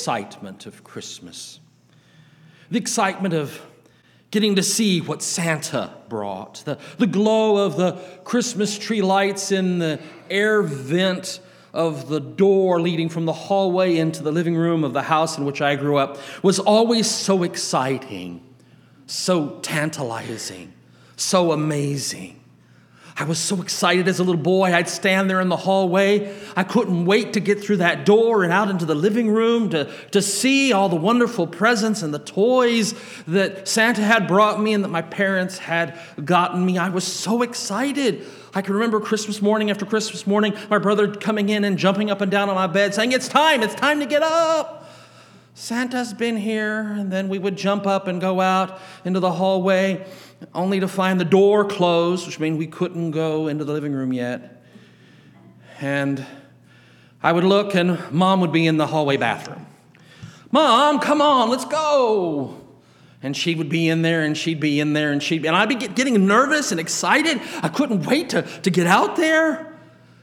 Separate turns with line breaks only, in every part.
excitement of Christmas. The excitement of getting to see what Santa brought. The glow of the Christmas tree lights in the air vent of the door leading from the hallway into the living room of the house in which I grew up was always so exciting, so tantalizing, so amazing. I was so excited as a little boy. I'd stand there in the hallway. I couldn't wait to get through that door and out into the living room to see all the wonderful presents and the toys that Santa had brought me and that my parents had gotten me. I was so excited. I can remember Christmas morning after Christmas morning, my brother coming in and jumping up and down on my bed saying, it's time to get up. Santa's been here. And then we would jump up and go out into the hallway only to find the door closed, which means we couldn't go into the living room yet. And I would look and Mom would be in the hallway bathroom. Mom, come on, let's go. And she would be in there and she'd be in there and I'd be getting nervous and excited. I couldn't wait to get out there.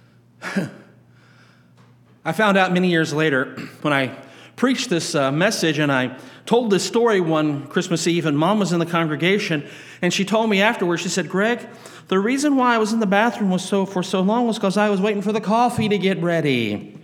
I found out many years later when I preached this message and I told this story one Christmas Eve, and Mom was in the congregation, and she told me afterwards, she said, Greg, the reason why I was in the bathroom for so long was because I was waiting for the coffee to get ready.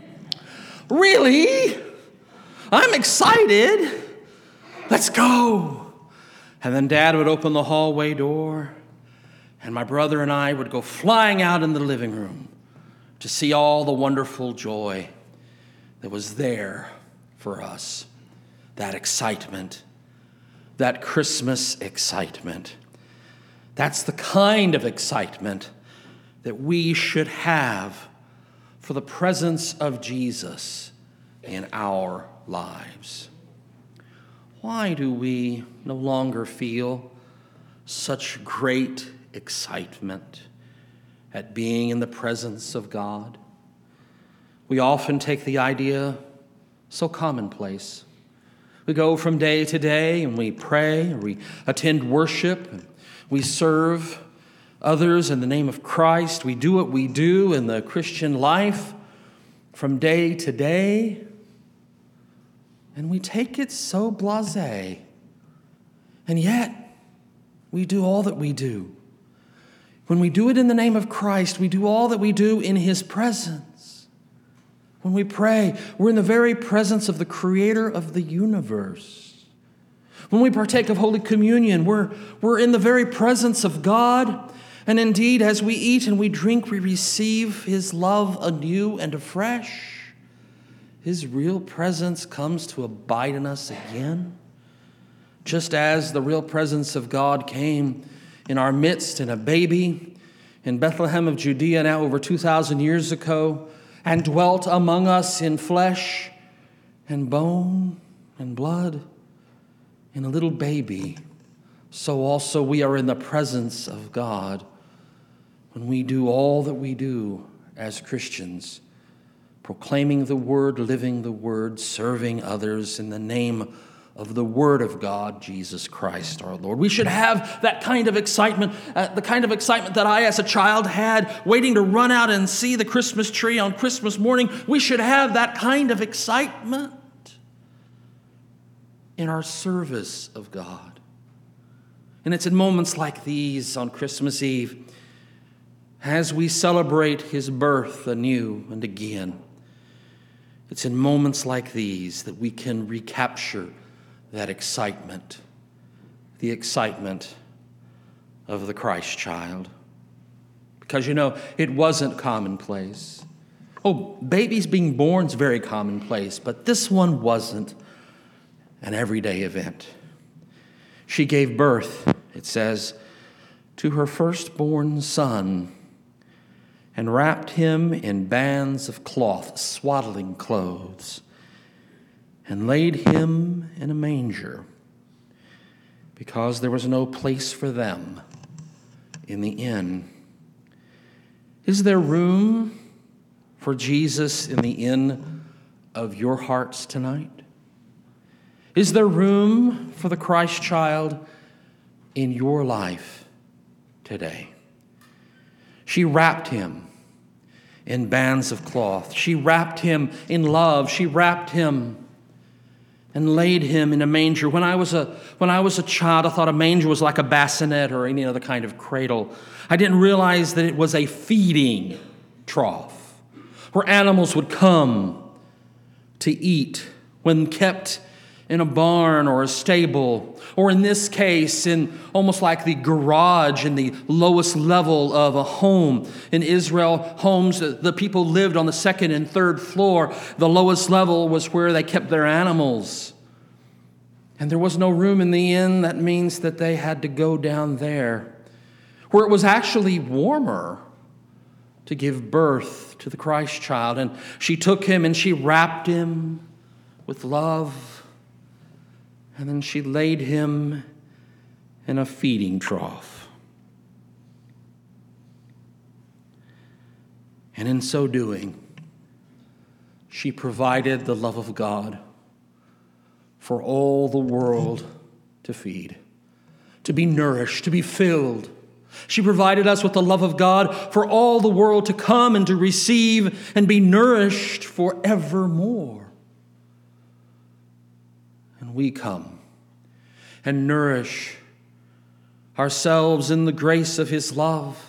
Really? I'm excited. Let's go. And then Dad would open the hallway door, and my brother and I would go flying out in the living room to see all the wonderful joy that was there for us. That excitement, that Christmas excitement. That's the kind of excitement that we should have for the presence of Jesus in our lives. Why do we no longer feel such great excitement at being in the presence of God? We often take the idea so commonplace. We go from day to day and we pray, we attend worship, and we serve others in the name of Christ. We do what we do in the Christian life from day to day, and we take it so blasé. And yet, we do all that we do. When we do it in the name of Christ, we do all that we do in His presence. When we pray, we're in the very presence of the Creator of the universe. When we partake of Holy Communion, we're in the very presence of God. And indeed, as we eat and we drink, we receive His love anew and afresh. His real presence comes to abide in us again. Just as the real presence of God came in our midst in a baby in Bethlehem of Judea now over 2,000 years ago, and dwelt among us in flesh and bone and blood in a little baby, so also we are in the presence of God when we do all that we do as Christians, proclaiming the Word, living the Word, serving others in the name of the Word of God, Jesus Christ our Lord. We should have that kind of excitement, the kind of excitement that I as a child had, waiting to run out and see the Christmas tree on Christmas morning. We should have that kind of excitement in our service of God. And it's in moments like these on Christmas Eve, as we celebrate His birth anew and again, it's in moments like these that we can recapture that excitement, the excitement of the Christ child. Because, it wasn't commonplace. Oh, babies being born is very commonplace, but this one wasn't an everyday event. She gave birth, it says, to her firstborn son and wrapped him in bands of cloth, swaddling clothes, and laid him in a manger, because there was no place for them in the inn. Is there room for Jesus in the inn of your hearts tonight? Is there room for the Christ child in your life today? She wrapped him in bands of cloth. She wrapped him in love. She wrapped him and laid him in a manger. When I was a child, I thought a manger was like a bassinet or any other kind of cradle. I didn't realize that it was a feeding trough where animals would come to eat when kept in a barn or a stable, or in this case, in almost like the garage in the lowest level of a home. In Israel, homes, the people lived on the second and third floor. The lowest level was where they kept their animals. And there was no room in the inn. That means that they had to go down there, where it was actually warmer, to give birth to the Christ child. And she took him and she wrapped him with love. And then she laid him in a feeding trough. And in so doing, she provided the love of God for all the world to feed, to be nourished, to be filled. She provided us with the love of God for all the world to come and to receive and be nourished forevermore. And we come and nourish ourselves in the grace of his love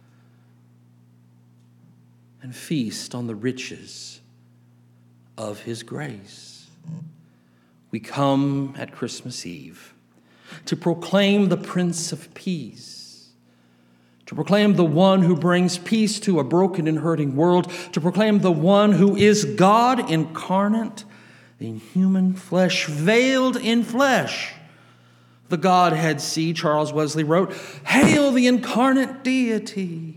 and feast on the riches of his grace. We come at Christmas Eve to proclaim the Prince of Peace, to proclaim the one who brings peace to a broken and hurting world, to proclaim the one who is God incarnate in human flesh, veiled in flesh. The Godhead see, Charles Wesley wrote, "Hail the incarnate deity."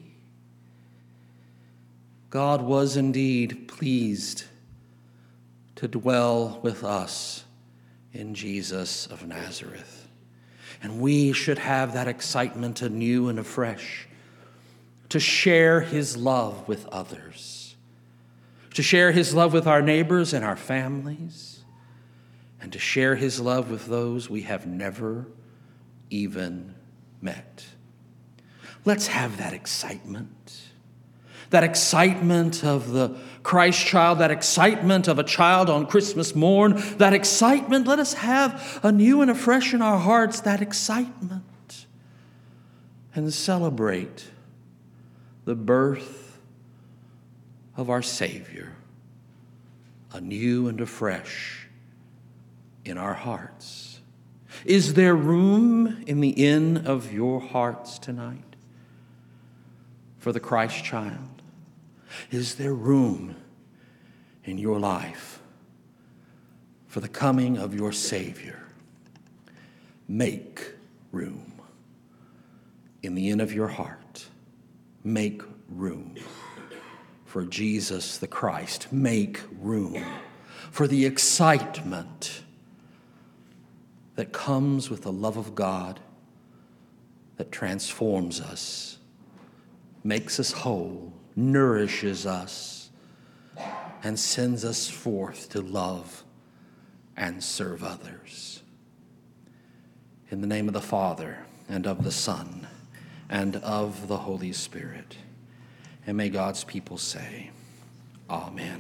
God was indeed pleased to dwell with us in Jesus of Nazareth. And we should have that excitement anew and afresh to share his love with others, to share his love with our neighbors and our families, and to share his love with those we have never even met. Let's have that excitement of the Christ child, that excitement of a child on Christmas morn, that excitement, let us have anew and afresh in our hearts that excitement and celebrate the birth of our Savior anew and afresh in our hearts. Is there room in the inn of your hearts tonight for the Christ child? Is there room in your life for the coming of your Savior? Make room in the inn of your heart. Make room for Jesus the Christ. Make room for the excitement that comes with the love of God that transforms us, makes us whole, nourishes us, and sends us forth to love and serve others. In the name of the Father, and of the Son, and of the Holy Spirit. And may God's people say, Amen.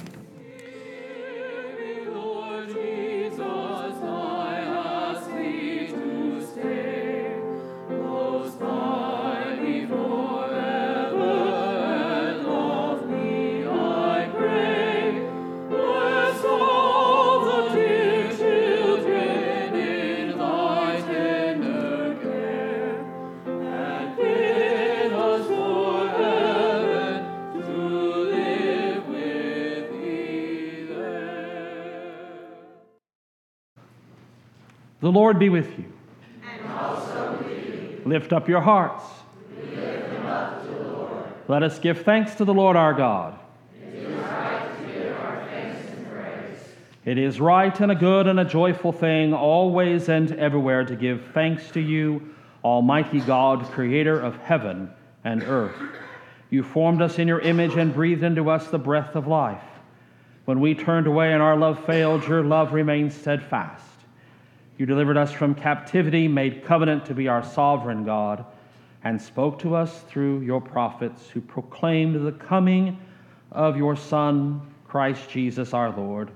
The Lord be with you. And also with you. Lift up your hearts.
We lift them up to the Lord.
Let us give thanks to the Lord our God.
It is right to give our thanks and praise.
It is right and a good and a joyful thing, always and everywhere, to give thanks to you, Almighty God, creator of heaven and earth. You formed us in your image and breathed into us the breath of life. When we turned away and our love failed, your love remained steadfast. You delivered us from captivity, made covenant to be our sovereign God, and spoke to us through your prophets who proclaimed the coming of your Son, Christ Jesus our Lord,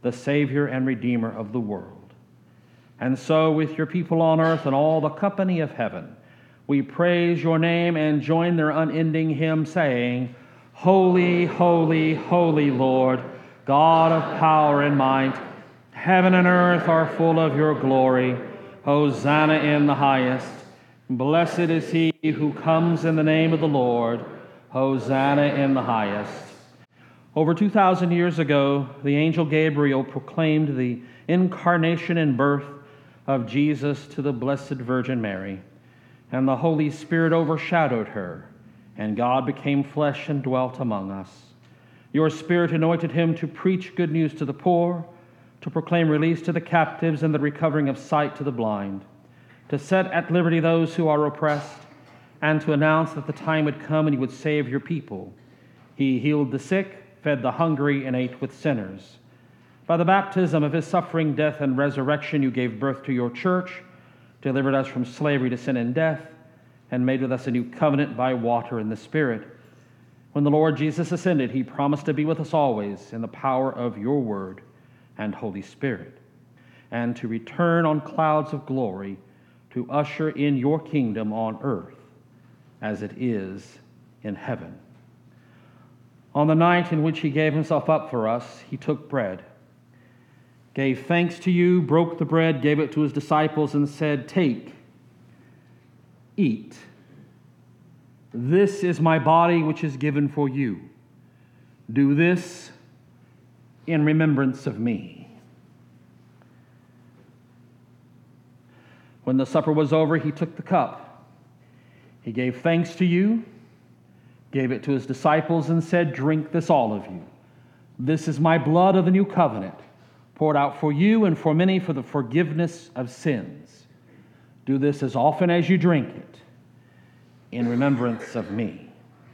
the Savior and Redeemer of the world. And so, with your people on earth and all the company of heaven, we praise your name and join their unending hymn, saying, Holy, holy, holy Lord, God of power and might, heaven and earth are full of your glory. Hosanna in the highest. Blessed is he who comes in the name of the Lord. Hosanna in the highest. Over 2,000 years ago, the angel Gabriel proclaimed the incarnation and birth of Jesus to the Blessed Virgin Mary, and the Holy Spirit overshadowed her, and God became flesh and dwelt among us. Your Spirit anointed him to preach good news to the poor, to proclaim release to the captives and the recovering of sight to the blind, to set at liberty those who are oppressed, and to announce that the time would come and he would save your people. He healed the sick, fed the hungry, and ate with sinners. By the baptism of his suffering, death, and resurrection, you gave birth to your church, delivered us from slavery to sin and death, and made with us a new covenant by water and the Spirit. When the Lord Jesus ascended, he promised to be with us always in the power of your word and Holy Spirit, and to return on clouds of glory to usher in your kingdom on earth as it is in heaven. On the night in which he gave himself up for us, he took bread, gave thanks to you, broke the bread, gave it to his disciples, and said, Take, eat. This is my body which is given for you. Do this in remembrance of me. When the supper was over, he took the cup. He gave thanks to you, gave it to his disciples, and said, Drink this, all of you. This is my blood of the new covenant, poured out for you and for many for the forgiveness of sins. Do this as often as you drink it in remembrance of me.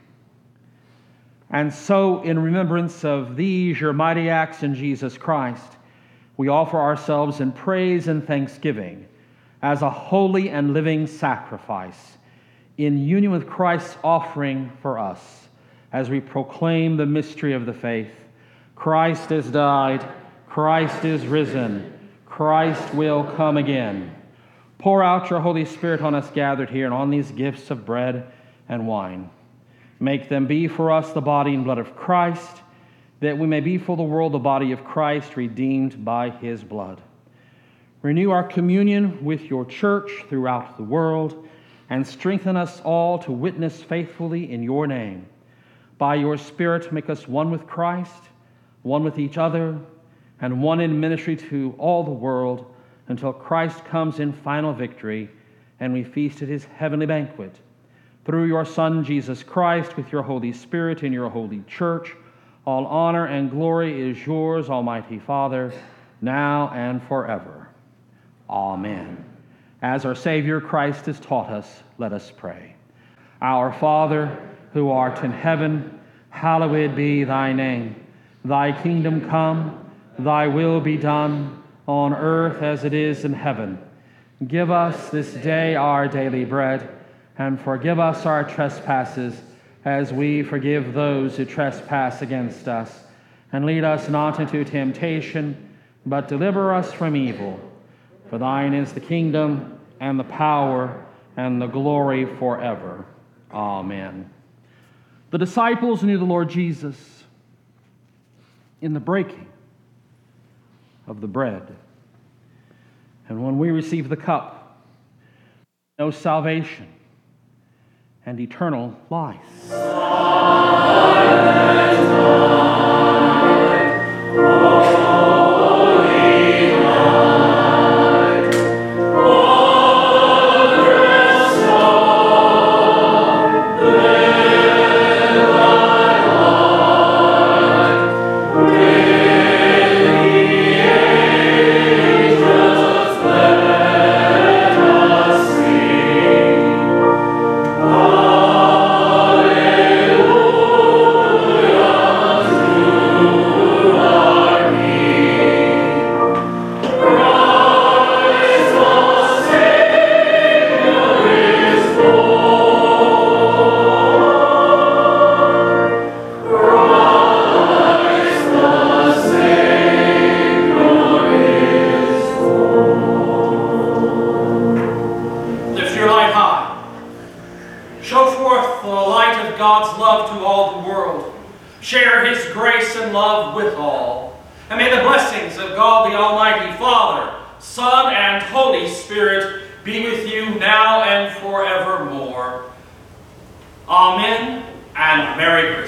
And so, in remembrance of these, your mighty acts in Jesus Christ, we offer ourselves in praise and thanksgiving as a holy and living sacrifice in union with Christ's offering for us as we proclaim the mystery of the faith. Christ has died, Christ is risen, Christ will come again. Pour out your Holy Spirit on us gathered here and on these gifts of bread and wine. Make them be for us the body and blood of Christ, that we may be for the world the body of Christ, redeemed by his blood. Renew our communion with your church throughout the world, and strengthen us all to witness faithfully in your name. By your Spirit, make us one with Christ, one with each other, and one in ministry to all the world, until Christ comes in final victory and we feast at his heavenly banquet. Through your Son, Jesus Christ, with your Holy Spirit in your holy church, all honor and glory is yours, Almighty Father, now and forever. Amen. As our Savior Christ has taught us, let us pray. Our Father, who art in heaven, hallowed be thy name. Thy kingdom come, thy will be done, on earth as it is in heaven. Give us this day our daily bread, and forgive us our trespasses, as we forgive those who trespass against us. And lead us not into temptation, but deliver us from evil. For thine is the kingdom, and the power, and the glory forever. Amen. The disciples knew the Lord Jesus in the breaking of the bread. And when we receive the cup, know salvation and eternal life.
Alleluia.
Show forth the light of God's love to all the world. Share his grace and love with all. And may the blessings of God the Almighty Father, Son, and Holy Spirit be with you now and forevermore. Amen, and Merry Christmas.